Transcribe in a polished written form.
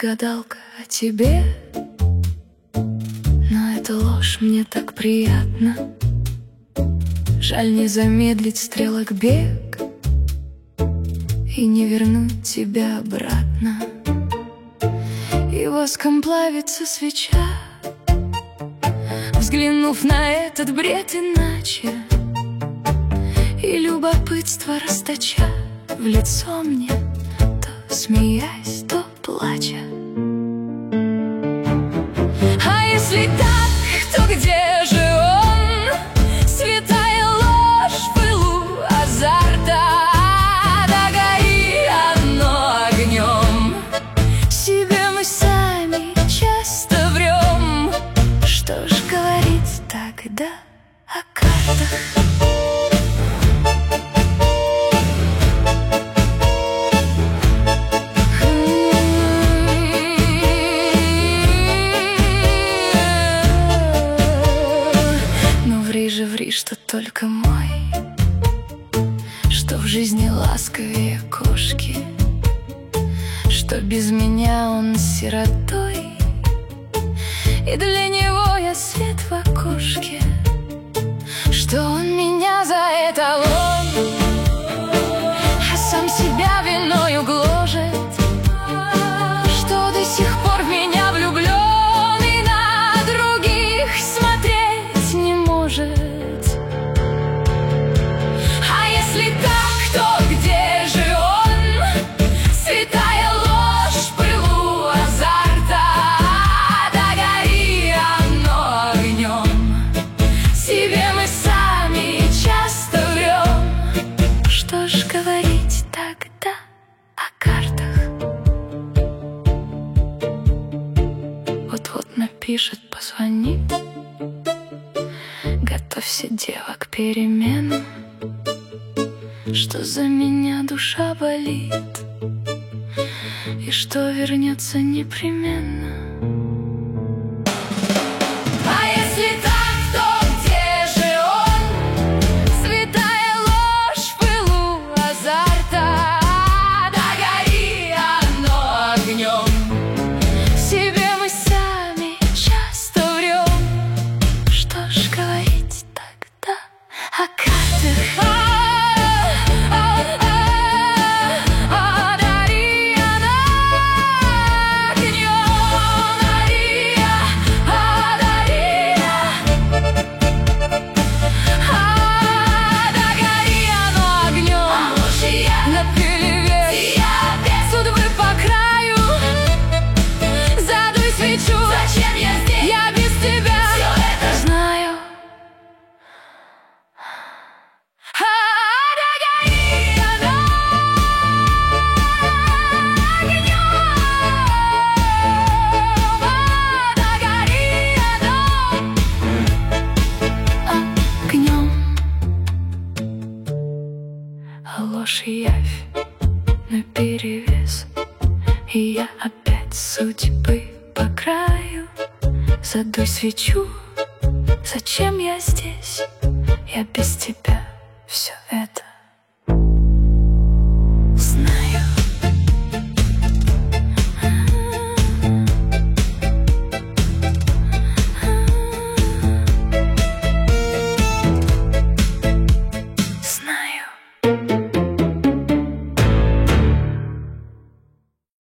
гадалка о тебе, но эта ложь мне так приятна. Жаль не замедлить стрелок бег и не вернуть тебя обратно. И воском плавится свеча, взглянув на этот бред иначе, и любопытство расточа в лицо мне, то смеясь, то плача. А если так, то где же он? Святая ложь в пылу азарта, да гори оно огнем. Себе мы сами часто врем. Что ж говорить тогда о картах? Ври, что только мой, что в жизни ласковее кошки, что без меня он сиротой, и для него я свет в окошке, что он меня за эталон, а сам себя виною гложет, что до сих пор в меня влюблен и на других смотреть не может. Говорить тогда о картах. Вот-вот напишет, позвонит. Готовься, дева, к переменам, что за меня душа болит и что вернется непременно. Ложь и явь наперевес, и я опять судьбы по краю. Задуй свечу, зачем я здесь? Я без тебя все это